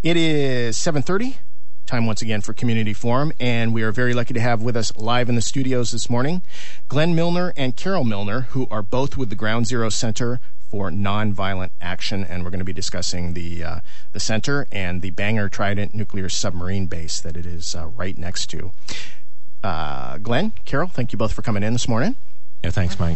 It is 7:30, time once again for Community Forum, and we are very lucky to have with us live in the studios this morning Glenn Milner and Carol Milner, who are both with the Ground Zero Center for Nonviolent Action, and we're going to be discussing the center and the Bangor Trident nuclear submarine base that it is right next to. Glenn, Carol, thank you both for coming in this morning. Yeah, thanks, Mike.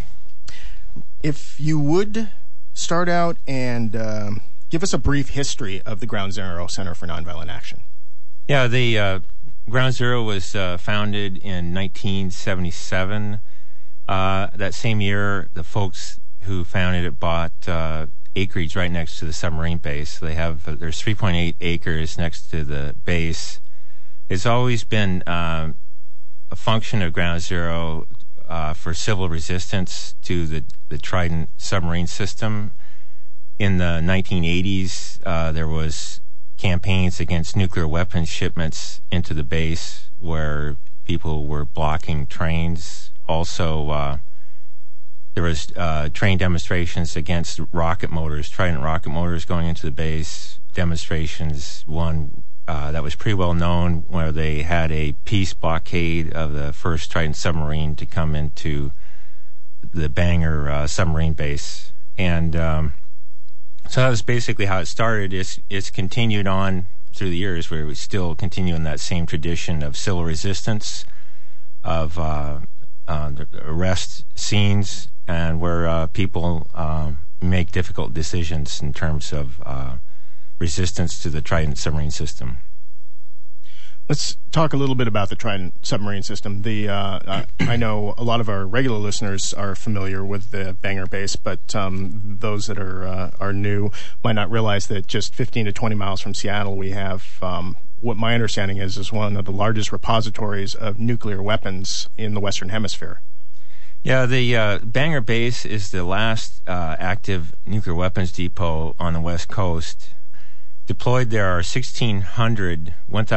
If you would start out and give us a brief history of the Ground Zero Center for Nonviolent Action. Yeah, the Ground Zero was founded in 1977. That same year, the folks who founded it bought acreage right next to the submarine base. They have there's 3.8 acres next to the base. It's always been a function of Ground Zero for civil resistance to the Trident submarine system. In the 1980s, there was campaigns against nuclear weapons shipments into the base where people were blocking trains. Also, there was train demonstrations against rocket motors, Trident rocket motors going into the base. Demonstrations, one that was pretty well known, where they had a peace blockade of the first Trident submarine to come into the Bangor submarine base. And so that was basically how it started. It's continued on through the years, where we still continue in that same tradition of civil resistance, of the arrest scenes, and where people make difficult decisions in terms of resistance to the Trident submarine system. Let's talk a little bit about the Trident submarine system. I know a lot of our regular listeners are familiar with the Bangor base, but those that are new might not realize that just 15 to 20 miles from Seattle, we have what my understanding is one of the largest repositories of nuclear weapons in the Western Hemisphere. Yeah, the Bangor base is the last active nuclear weapons depot on the West Coast. Deployed there are 1,600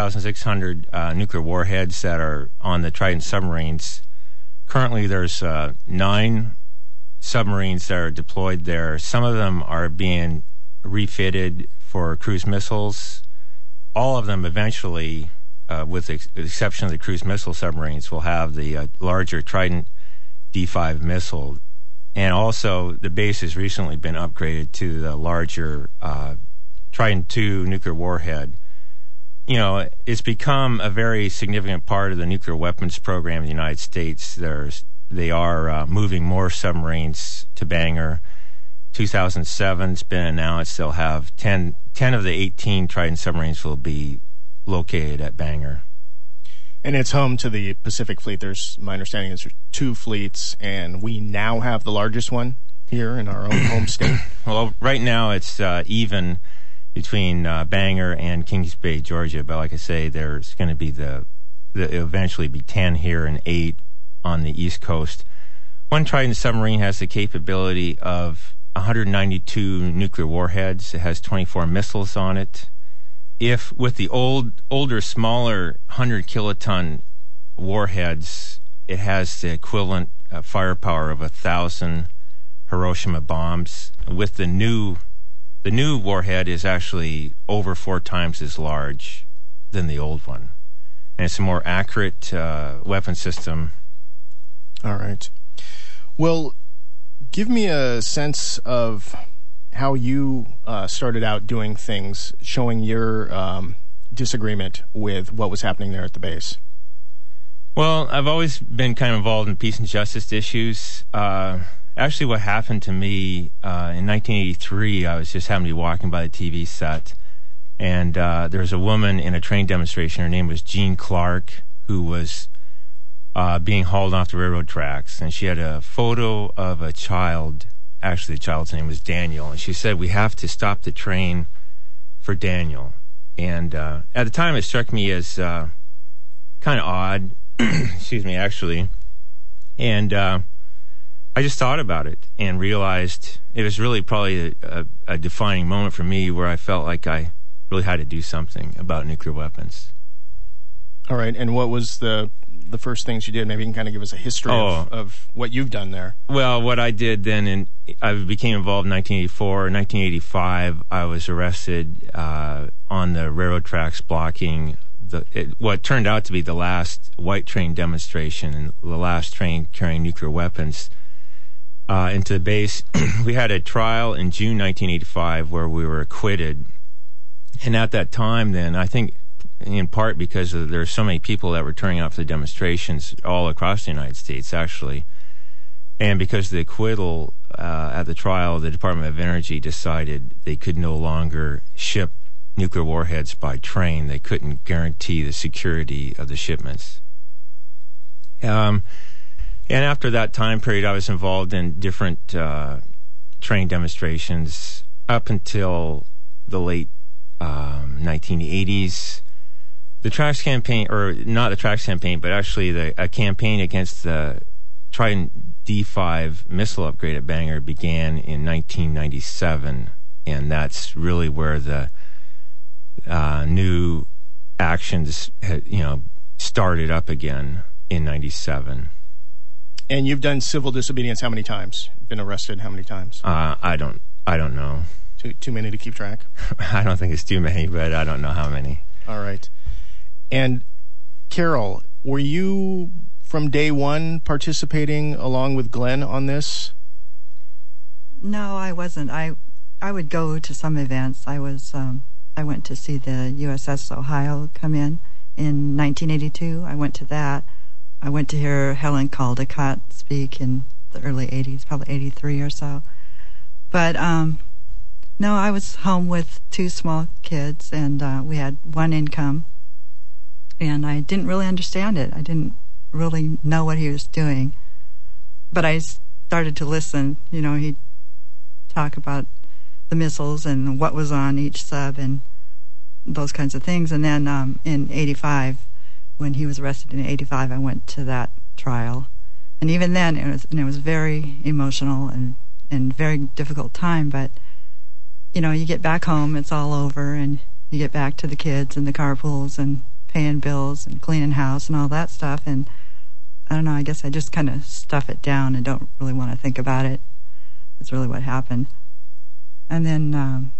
nuclear warheads that are on the Trident submarines. Currently, there's 9 submarines that are deployed there. Some of them are being refitted for cruise missiles. All of them eventually, with the exception of the cruise missile submarines, will have the larger Trident D5 missile. And also, the base has recently been upgraded to the larger Trident II nuclear warhead. You know, it's become a very significant part of the nuclear weapons program in the United States. They are moving more submarines to Bangor. 2007's been announced they'll have 10 of the 18 Trident submarines will be located at Bangor. And it's home to the Pacific Fleet. My understanding is there's 2 fleets, and we now have the largest one here in our own home state. Well, right now it's even between Bangor and Kings Bay, Georgia. But like I say, there's going to be eventually be 10 here and 8 on the East Coast. One Trident submarine has the capability of 192 nuclear warheads. It has 24 missiles on it. If with the older, smaller 100-kiloton warheads, it has the equivalent firepower of 1,000 Hiroshima bombs. With the new warhead is actually over 4 times as large than the old one, and it's a more accurate weapon system. All right. Well, give me a sense of how you started out doing things, showing your disagreement with what was happening there at the base. Well, I've always been kind of involved in peace and justice issues. Actually, what happened to me in 1983, I was just happened to be walking by the TV set, and there was a woman in a train demonstration. Her name was Jean Clark, who was being hauled off the railroad tracks, and she had a photo of a child. Actually, the child's name was Daniel, and she said, "We have to stop the train for Daniel." And at the time, it struck me as kind of odd. Excuse me, actually. And I just thought about it and realized it was really probably a defining moment for me, where I felt like I really had to do something about nuclear weapons. All right, and what was the the first things you did? Maybe you can kind of give us a history of what you've done there. Well, what I did then, I became involved in 1984. In 1985, I was arrested on the railroad tracks blocking what turned out to be the last white train demonstration and the last train carrying nuclear weapons into the base. We had a trial in June 1985 where we were acquitted. And at that time then, I think in part because there were so many people that were turning out for the demonstrations all across the United States, actually, and because of the acquittal at the trial, the Department of Energy decided they could no longer ship nuclear warheads by train. They couldn't guarantee the security of the shipments. And after that time period, I was involved in different train demonstrations up until the late 1980s. The Tracks campaign, or not the Tracks campaign, but actually a campaign against the Trident D5 missile upgrade at Bangor began in 1997, and that's really where the new actions, started up again in 97. And you've done civil disobedience how many times? Been arrested how many times? I don't know. Too many to keep track? I don't think it's too many, but I don't know how many. All right. And Carol, were you from day one participating along with Glenn on this? No, I wasn't. I would go to some events. I went to see the USS Ohio come in 1982. I went to that. I went to hear Helen Caldicott speak in the early 80s, probably 83 or so. But no, I was home with two small kids, and we had one income, and I didn't really understand it. I didn't really know what he was doing, but I started to listen. He'd talk about the missiles and what was on each sub and those kinds of things. And then in 85, when he was arrested in 85, I went to that trial. And even then, it was very emotional and very difficult time. But, you get back home, it's all over, and you get back to the kids and the carpools and paying bills and cleaning house and all that stuff. And I don't know, I guess I just kind of stuff it down and don't really want to think about it. That's really what happened. And then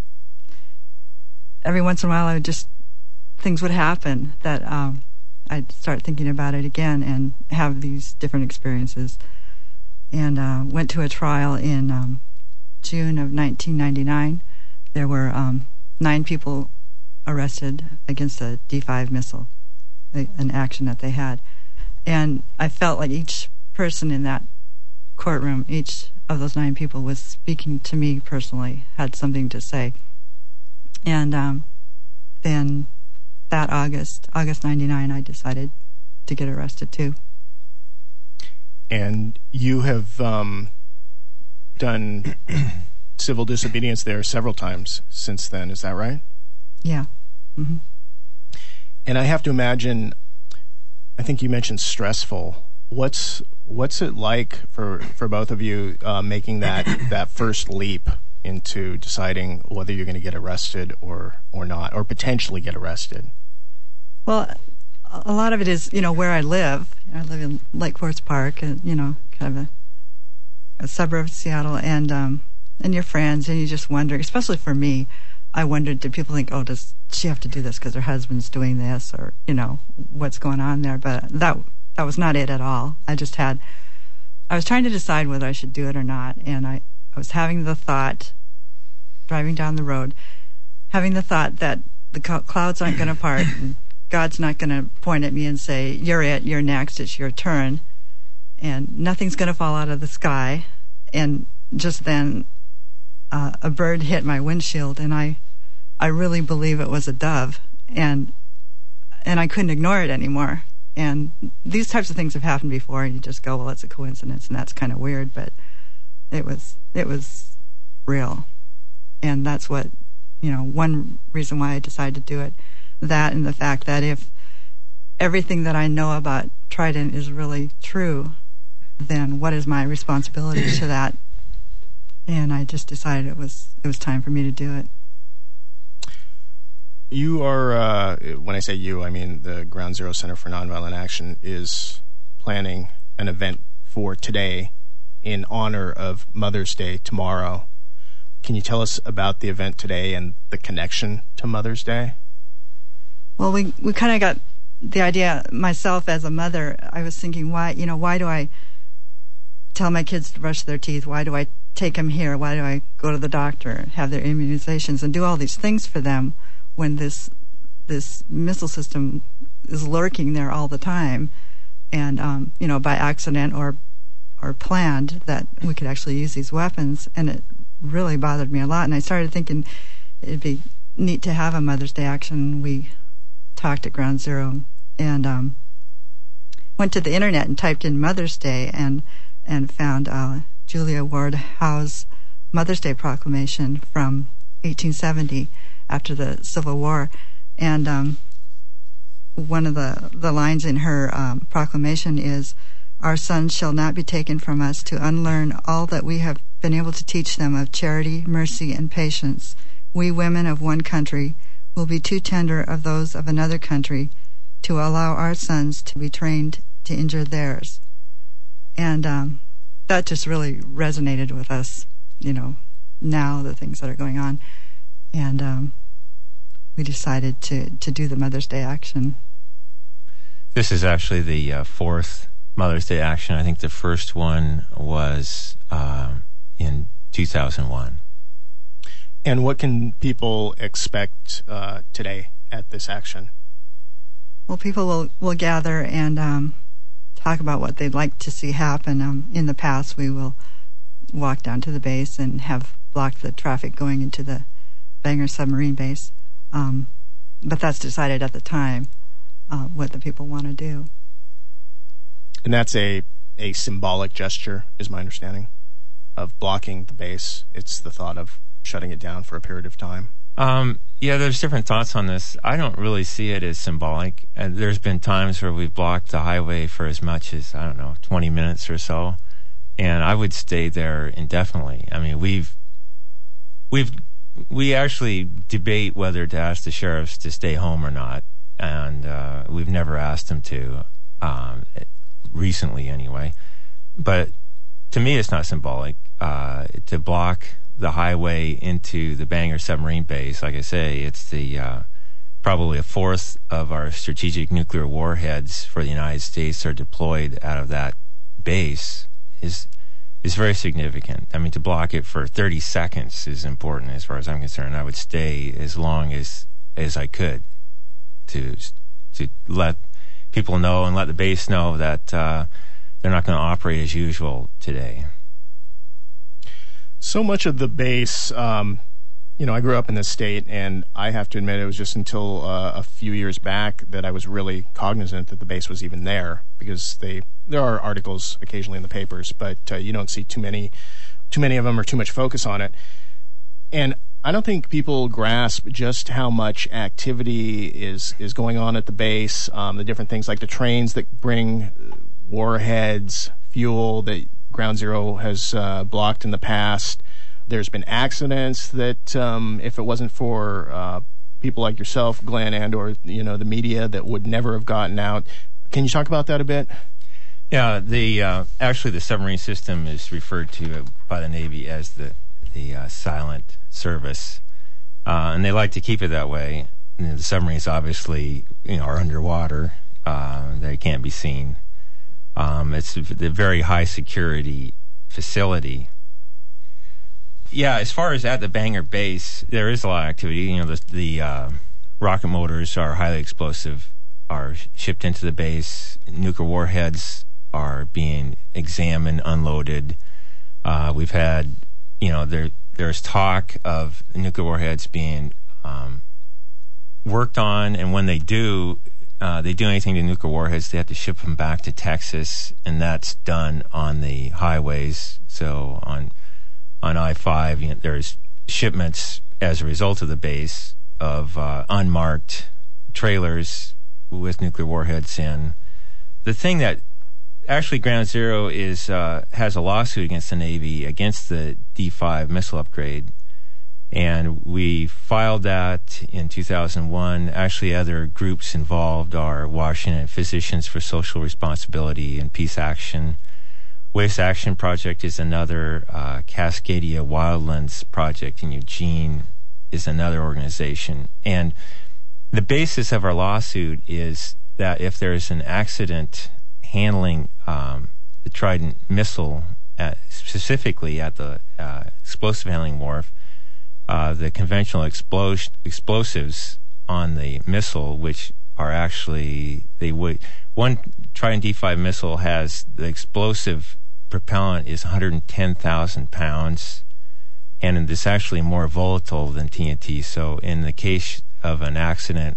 every once in a while, things would happen that I'd start thinking about it again and have these different experiences. And went to a trial in June of 1999. There were 9 people arrested against a D5 missile, an action that they had. And I felt like each person in that courtroom, each of those 9 people was speaking to me personally, had something to say. And then that August 99, I decided to get arrested too. And you have done civil disobedience there several times since then, is that right? Yeah. Mm-hmm. And I have to imagine, I think you mentioned stressful. What's it like for both of you making that first leap into deciding whether you're going to get arrested or not, or potentially get arrested? Well, a lot of it is, where I live. I live in Lake Forest Park, and, kind of a suburb of Seattle, and your friends, and you just wonder, especially for me, I wondered, did people think, oh, does she have to do this because her husband's doing this, or, what's going on there? But that was not it at all. I was trying to decide whether I should do it or not, and I was having the thought, driving down the road, having the thought that the clouds aren't going to part, and God's not going to point at me and say, you're next, it's your turn, and nothing's going to fall out of the sky. And just then, a bird hit my windshield, and I really believe it was a dove, and I couldn't ignore it anymore. And these types of things have happened before, and you just go, well, it's a coincidence, and that's kind of weird, but it was real. And that's what, one reason why I decided to do it. That and the fact that if everything that I know about Trident is really true, then what is my responsibility to that? And I just decided it was time for me to do it. You are, when I say you, I mean the Ground Zero Center for Nonviolent Action is planning an event for today in honor of Mother's Day tomorrow. Can you tell us about the event today and the connection to Mother's Day? Well, we kind of got the idea, myself as a mother, I was thinking, why do I tell my kids to brush their teeth? Why do I take them here? Why do I go to the doctor, have their immunizations, and do all these things for them when this missile system is lurking there all the time, and by accident or planned, that we could actually use these weapons? And it really bothered me a lot, and I started thinking it'd be neat to have a Mother's Day action. We talked at Ground Zero and went to the internet and typed in Mother's Day and found Julia Ward Howe's Mother's Day proclamation from 1870 after the Civil War. And one of the lines in her proclamation is, "Our sons shall not be taken from us to unlearn all that we have been able to teach them of charity, mercy, and patience. We women of one country will be too tender of those of another country to allow our sons to be trained to injure theirs." And that just really resonated with us, now, the things that are going on. And we decided to do the Mother's Day action. This is actually the fourth Mother's Day action. I think the first one was in 2001. And what can people expect today at this action? Well, people will gather and talk about what they'd like to see happen. In the past, we will walk down to the base and have blocked the traffic going into the Bangor submarine base. But that's decided at the time what the people want to do. And that's a symbolic gesture, is my understanding, of blocking the base. It's the thought of shutting it down for a period of time. Yeah, there's different thoughts on this. I don't really see it as symbolic. There's been times where we've blocked the highway for as much as, 20 minutes or so, and I would stay there indefinitely. I mean, we actually debate whether to ask the sheriffs to stay home or not, and we've never asked them to, recently anyway. But to me, it's not symbolic to block the highway into the Bangor submarine base. Like I say, it's the probably a fourth of our strategic nuclear warheads for the United States are deployed out of that base is very significant. I mean, to block it for 30 seconds is important as far as I'm concerned. I would stay as long as I could to let people know and let the base know that they're not going to operate as usual today. So much of the base, I grew up in this state, and I have to admit it was just until a few years back that I was really cognizant that the base was even there, because there are articles occasionally in the papers, but you don't see too many of them or too much focus on it. And I don't think people grasp just how much activity is going on at the base, the different things like the trains that bring warheads, fuel that Ground Zero has blocked in the past. There's been accidents that if it wasn't for people like yourself, Glenn, and or the media, that would never have gotten out. Can you talk about that a bit? Yeah, actually the submarine system is referred to by the Navy as the silent service, and they like to keep it that way. The submarines obviously are underwater; they can't be seen. It's a very high security facility. Yeah, as far as at the Bangor base, there is a lot of activity. The rocket motors are highly explosive, are shipped into the base. Nuclear warheads are being examined, unloaded. We've had, there's talk of nuclear warheads being worked on, and when they do anything to nuclear warheads, they have to ship them back to Texas, and that's done on the highways. So on I-5, there's shipments as a result of the base of unmarked trailers with nuclear warheads in. The thing that actually Ground Zero has a lawsuit against the Navy against the D5 missile upgrade, And we filed that in 2001. Actually, other groups involved are Washington Physicians for Social Responsibility and Peace Action. Waste Action Project is another. Cascadia Wildlands Project in Eugene is another organization. And the basis of our lawsuit is that if there's an accident handling the Trident missile, specifically at the explosive handling wharf, the conventional explosives on the missile, which are actually, one Trident D5 missile has the explosive propellant is 110,000 pounds, and it's actually more volatile than TNT. So in the case of an accident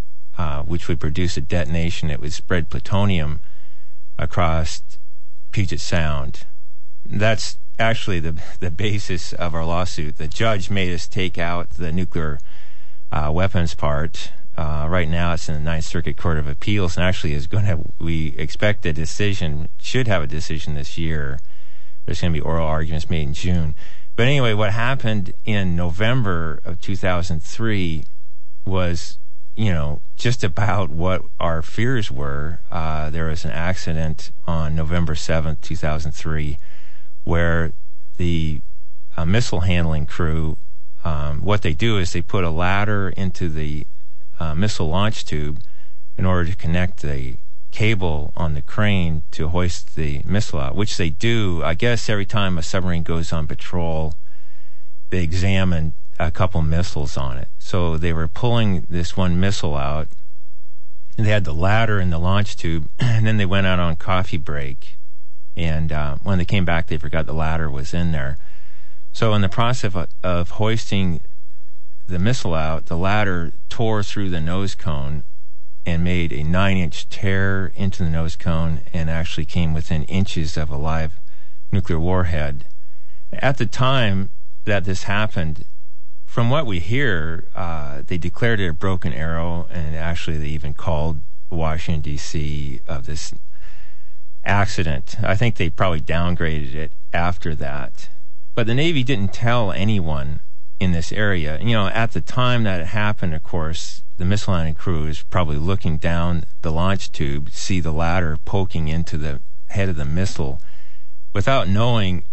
which would produce a detonation, it would spread plutonium across Puget Sound. That's actually the basis of our lawsuit. The judge made us take out the nuclear weapons part. Right now it's in the Ninth Circuit Court of Appeals, and actually we expect a decision, should have a decision this year. There's going to be oral arguments made in June. But anyway, what happened in November of 2003 was, just about what our fears were. There was an accident on November 7th, 2003, where the missile handling crew, what they do is they put a ladder into the missile launch tube in order to connect the cable on the crane to hoist the missile out, which they do, I guess, every time a submarine goes on patrol. They examine a couple missiles on it. So they were pulling this one missile out, and they had the ladder in the launch tube, and then they went out on coffee break, and when they came back, they forgot the ladder was in there. So in the process of hoisting the missile out, the ladder tore through the nose cone and made a 9-inch tear into the nose cone, and actually came within inches of a live nuclear warhead. At the time that this happened, from what we hear, they declared it a broken arrow, and actually they even called Washington, D.C. of this accident. I think they probably downgraded it after that. But the Navy didn't tell anyone in this area. At the time that it happened, of course, the missile landing crew is probably looking down the launch tube, see the ladder poking into the head of the missile, without knowing,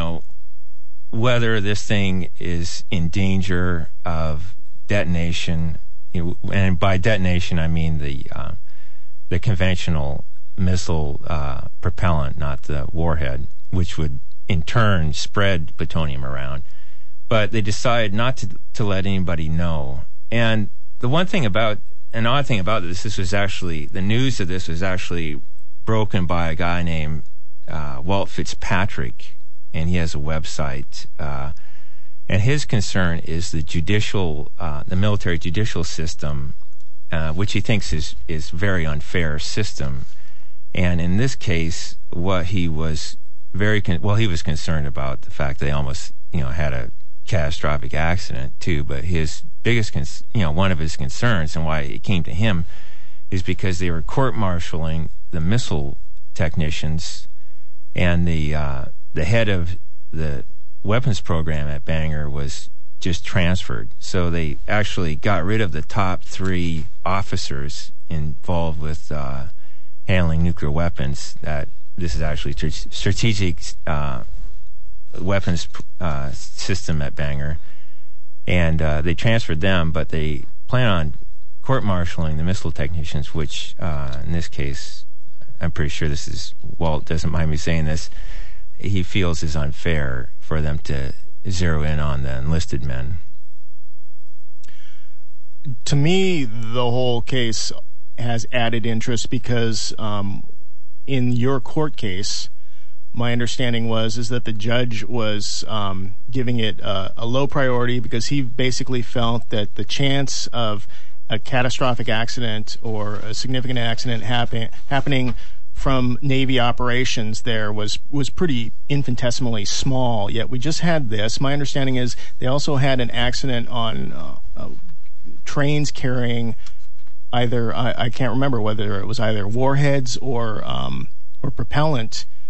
whether this thing is in danger of detonation. And by detonation, I mean the conventional missile propellant, not the warhead, which would in turn spread plutonium around. But they decided not to let anybody know. And the odd thing about this was actually, the news of this was actually broken by a guy named Walt Fitzpatrick, and he has a website. And his concern is the military judicial system, which he thinks is very unfair system. And in this case, he was concerned about the fact that they almost, had a catastrophic accident too. But his biggest, one of his concerns, and why it came to him, is because they were court-martialing the missile technicians, and the head of the weapons program at Bangor was just transferred. So they actually got rid of the top 3 officers involved with handling nuclear weapons. That this is actually strategic weapons system at Bangor, and they transferred them, but they plan on court-martialing the missile technicians, which in this case, I'm pretty sure Walt doesn't mind me saying this, he feels is unfair for them to zero in on the enlisted men. To me, the whole case has added interest because in your court case, my understanding is that the judge was giving it a low priority because he basically felt that the chance of a catastrophic accident or a significant accident happening from Navy operations there was pretty infinitesimally small. Yet we just had this. My understanding is they also had an accident on trains carrying either, I can't remember whether it was either warheads or propellant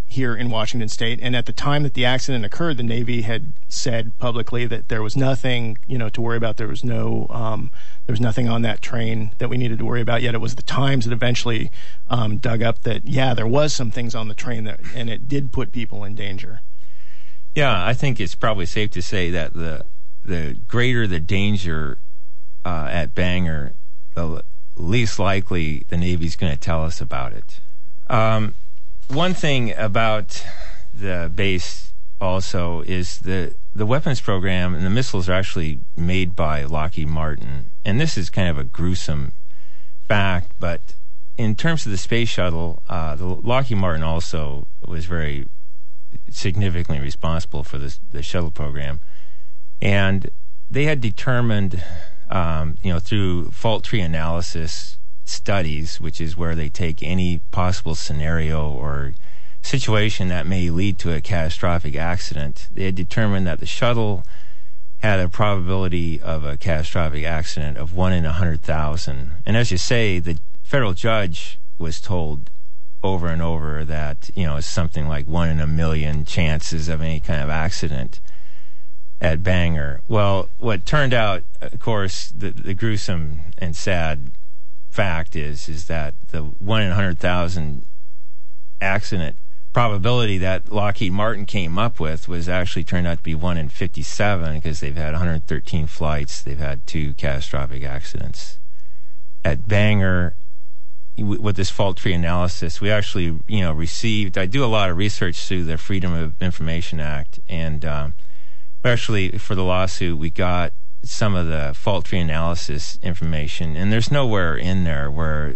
here in Washington State. And at the time that the accident occurred, the Navy had said publicly that there was nothing, to worry about. There was nothing on that train that we needed to worry about. Yet it was the Times that eventually dug up that, there was some things on the train and it did put people in danger. Yeah, I think it's probably safe to say that the greater the danger at Bangor, the least likely the Navy's going to tell us about it. One thing about the base also is the weapons program and the missiles are actually made by Lockheed Martin. And this is kind of a gruesome fact, but in terms of the space shuttle, the Lockheed Martin also was very significantly responsible for the shuttle program. And they had determined, through fault tree analysis studies, which is where they take any possible scenario or situation that may lead to a catastrophic accident, they had determined that the shuttle had a probability of a catastrophic accident of 1 in 100,000. And as you say, the federal judge was told over and over that, it's something like 1 in a million chances of any kind of accident at Bangor. Well, what turned out, of course, the gruesome and sad fact is that the 1 in 100,000 accident probability that Lockheed Martin came up with was actually turned out to be 1 in 57 because they've had 113 flights. They've had 2 catastrophic accidents. At Bangor, with this fault tree analysis, we actually, received, I do a lot of research through the Freedom of Information Act, and actually, for the lawsuit, we got some of the fault tree analysis information, and there's nowhere in there where,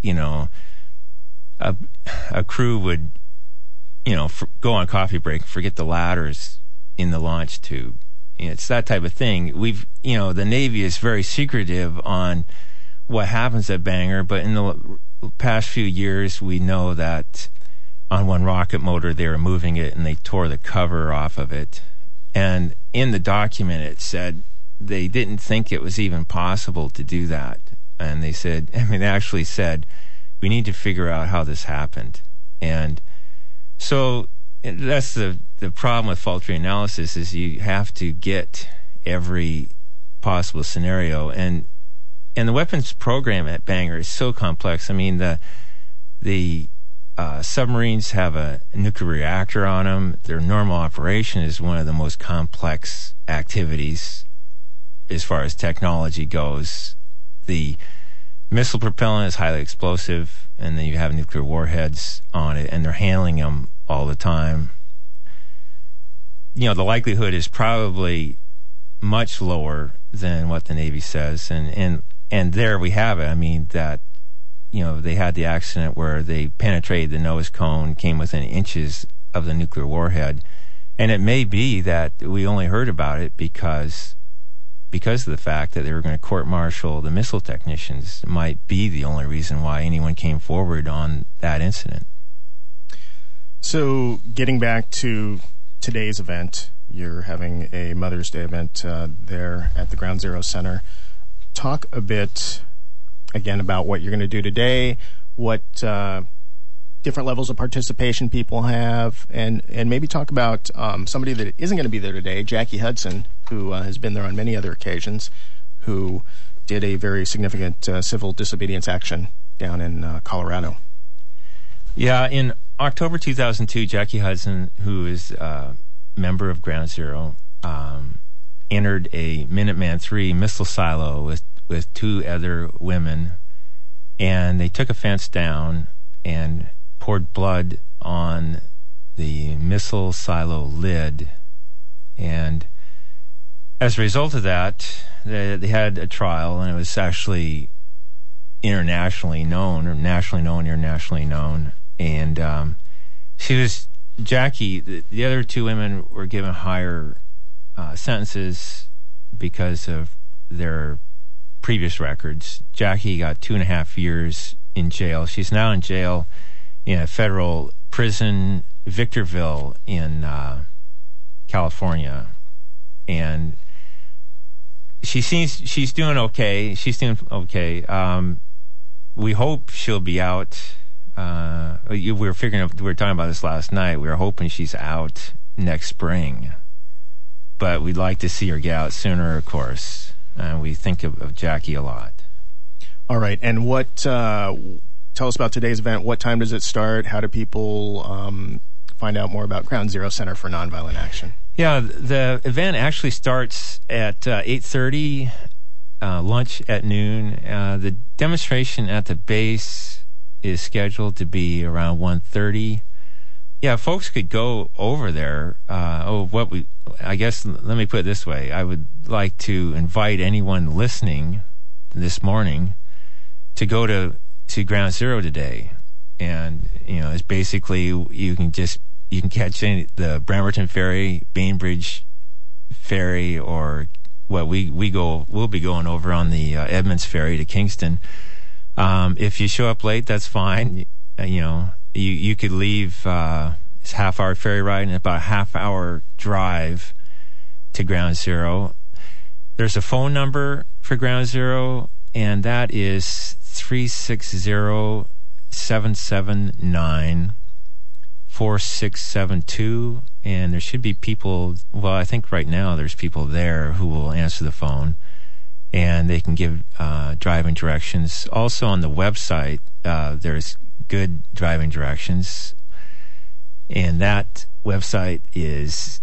a crew would, go on coffee break and forget the ladders in the launch tube. It's that type of thing. The Navy is very secretive on what happens at Bangor, but in the past few years, we know that on one rocket motor, they were moving it and they tore the cover off of it. And in the document, it said they didn't think it was even possible to do that. And they said, they actually said, we need to figure out how this happened. And so that's the problem with fault tree analysis is you have to get every possible scenario. And the weapons program at Bangor is so complex. The submarines have a nuclear reactor on them. Their normal operation is one of the most complex activities as far as technology goes. The missile propellant is highly explosive, and then you have nuclear warheads on it, and they're handling them all the time. The likelihood is probably much lower than what the Navy says, and there we have it. That they had the accident where they penetrated the nose cone, came within inches of the nuclear warhead, and it may be that we only heard about it because of the fact that they were going to court-martial the missile technicians. It might be the only reason why anyone came forward on that incident. So, getting back to today's event, you're having a Mother's Day event there at the Ground Zero Center. Talk a bit, again, about what you're going to do today, what different levels of participation people have, and maybe talk about somebody that isn't going to be there today, Jackie Hudson, who has been there on many other occasions, who did a very significant civil disobedience action down in Colorado. Yeah, in October 2002, Jackie Hudson, who is a member of Ground Zero, entered a Minuteman III missile silo with 2 other women, and they took a fence down and poured blood on the missile silo lid. And as a result of that, they had a trial, and it was actually internationally known, or nationally known, internationally known. And Jackie, the other 2 women were given higher sentences because of their previous records. Jackie got 2.5 years in jail. She's now in jail in a federal prison, Victorville, in California, and she's doing okay. We hope she'll be out We were talking about this last night. We were hoping she's out next spring, but we'd like to see her get out sooner, of course. We think of Jackie a lot. All right, and what? Tell us about today's event. What time does it start? How do people find out more about Ground Zero Center for Nonviolent Action? Yeah, the event actually starts at 8:30. Lunch at noon. The demonstration at the base is scheduled to be around 1:30. Yeah, folks could go over there. I guess, let me put it this way. I would like to invite anyone listening this morning to go to Ground Zero today. And, it's basically, you can catch the Bremerton Ferry, Bainbridge Ferry, or we'll be going over on the Edmonds Ferry to Kingston. If you show up late, that's fine. You could leave. It's a half-hour ferry ride and about a half-hour drive to Ground Zero. There's a phone number for Ground Zero, and that is 360-779-4672. And there should be people, well, I think right now there's people there who will answer the phone, and they can give driving directions. Also on the website, there's good driving directions, and that website is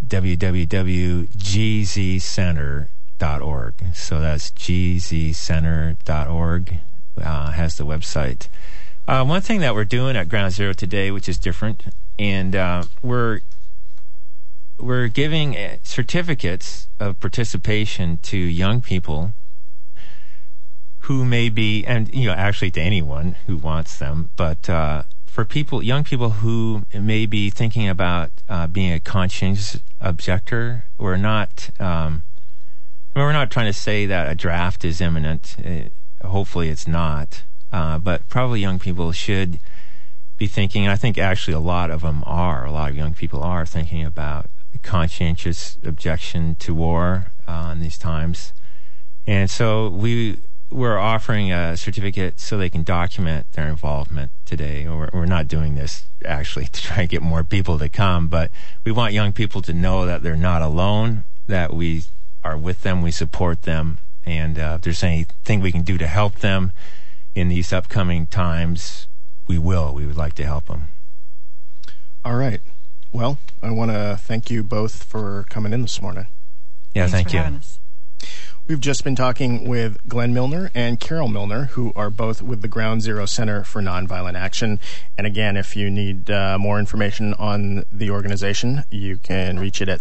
www.gzcenter.org. So that's gzcenter.org, has the website. One thing that we're doing at Ground Zero today, which is different, and we're giving certificates of participation to young people who may be, and actually to anyone who wants them, but for young people who may be thinking about being a conscientious objector. We're not trying to say that a draft is imminent. Hopefully it's not, but probably young people should be thinking, and I think actually a lot of young people are thinking about conscientious objection to war in these times. And so we're offering a certificate so they can document their involvement today. We're not doing this actually to try and get more people to come, but we want young people to know that they're not alone, that we are with them, we support them, and if there's anything we can do to help them in these upcoming times, we would like to help them. All right. Well, I want to thank you both for coming in this morning. Yeah, Thanks for thank you. having us. We've just been talking with Glenn Milner and Carol Milner, who are both with the Ground Zero Center for Nonviolent Action. And again, if you need more information on the organization, you can reach it at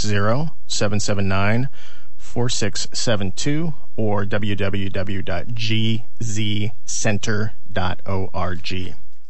360-779-4672 or www.gzcenter.org.